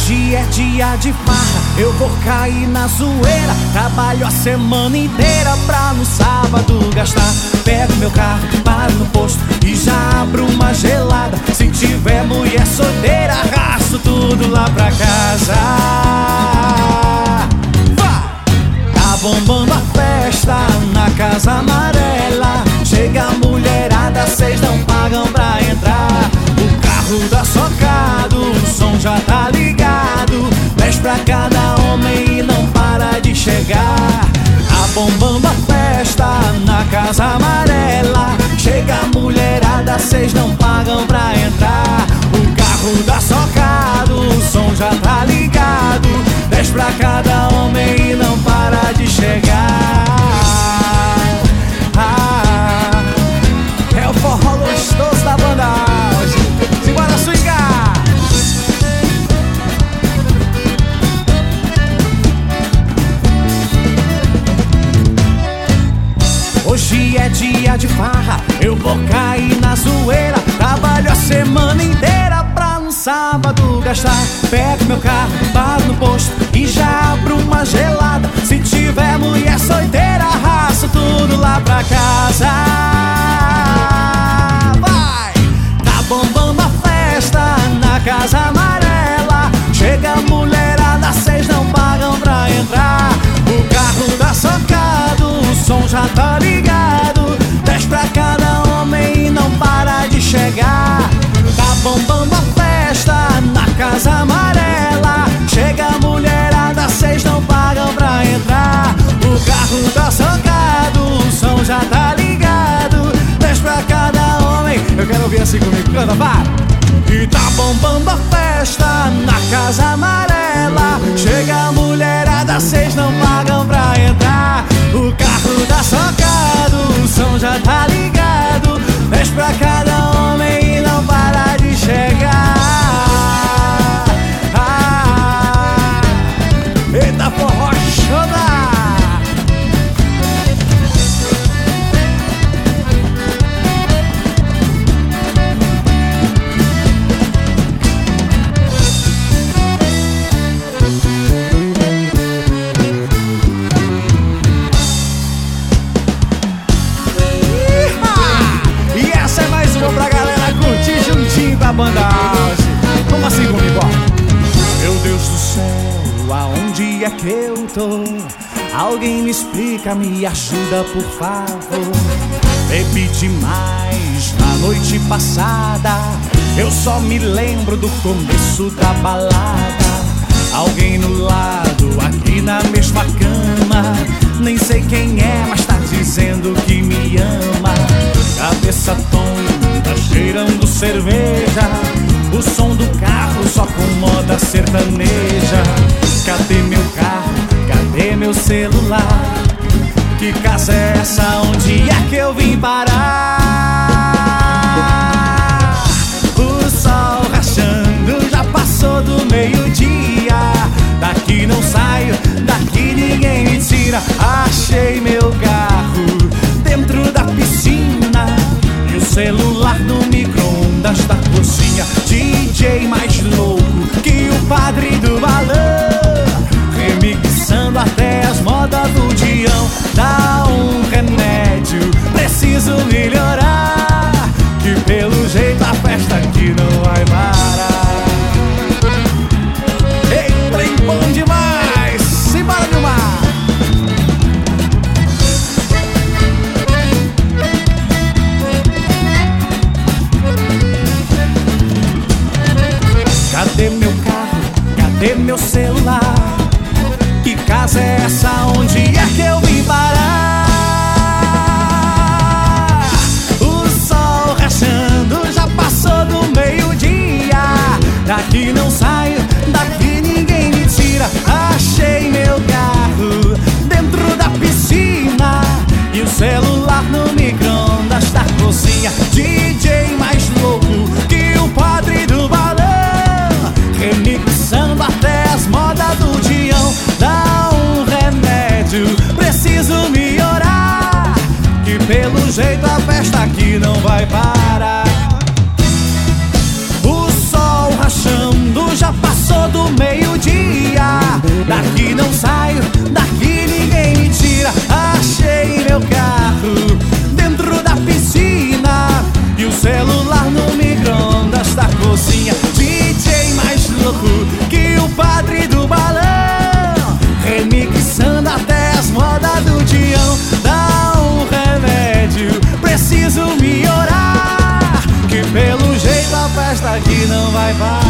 Hoje é dia de farra, eu vou cair na zoeira. Trabalho a semana inteira pra no sábado gastar. Pego meu carro, paro no posto e já abro uma gelada. Se tiver mulher solteira, arrasto tudo lá pra casa. Tá bombando a festa na Casa Amarela. Chega a mulherada, cês não pagam pra entrar. O carro tá socado, o som já tá ligado. 10 pra cada homem e não para de chegar. Tá bombando a festa na Casa Amarela. Chega a mulherada, cês não pagam pra entrar. O carro tá socado, o som já tá ligado. 10 pra cada homem e não para de chegar. É o forró gostoso da banda house. Simbora swingar! Hoje é dia de farra, eu vou cair na zoeira. Trabalho a semana inteira pra no sábado gastar. Pego meu carro, paro no posto e já abro uma gelada. Se tiver mulher solteira, arrasto tudo lá pra casa. Vai! Tá bombando a festa na Casa Amarela. Chega a mulherada, cês não pagam pra entrar. O carro tá socado, o som já tá ligado. 10 pra cada homem e não para de chegar. Tá bombando a festa na Casa Amarela. Chega a mulherada, cês não pagam pra entrar. O carro tá socado, o som já tá ligado. 10 pra cada homem. Eu quero ouvir assim comigo, canta, vai! E tá bombando a festa na Casa Amarela. Chega a mulherada, cês não pagam pra entrar. O carro tá socado, o som já tá ligado. 10 pra cada homem e não para de chegar. Eita forró choda! Pra galera curtir juntinho com a banda house. Como assim comigo, ó? Meu Deus do céu, aonde é que eu tô? Alguém me explica, me ajuda por favor. Bebi demais na noite passada. Eu só me lembro do começo da balada. Alguém no lado, aqui na mesma cama. Nem sei quem é, mas tá dizendo que me ama. Cabeça tonta, cheirando cerveja. O som do carro só com moda sertaneja. Cadê meu carro? Cadê meu celular? Que casa é essa? Onde é que eu vim parar? O sol rachando, já passou do meio-dia. Daqui não saio, daqui ninguém me tira. Achei meu carro dentro da piscina e o celular no micro-ondas da cozinha. DJ mais louco que o padre do balão, remixando até as modas do Dião. Dá um remédio, preciso melhorar, que pelo jeito a festa aqui não vai parar. Ei, trem bom demais, simbora no mar. Cadê meu carro? Cadê meu celular? Que casa é essa? Onde é que eu vim parar? O sol rachando, já passou do meio-dia. Daqui não saio, daqui ninguém me tira. Achei meu carro dentro da piscina e o celular no micro-ondas da cozinha. DJ mais louco que o padre do balão, remixando até as modas do Dião. Dá um remédio, preciso melhorar, que pelo jeito a festa aqui não vai parar. O sol rachando, já passou do meio Daqui não saio, daqui ninguém me tira. Achei meu carro dentro da piscina e o celular no micro-ondas da cozinha. DJ mais louco que o padre do balão, remixando até as modas do Tião. Dá um remédio, preciso me orar, que pelo jeito a festa aqui não vai parar.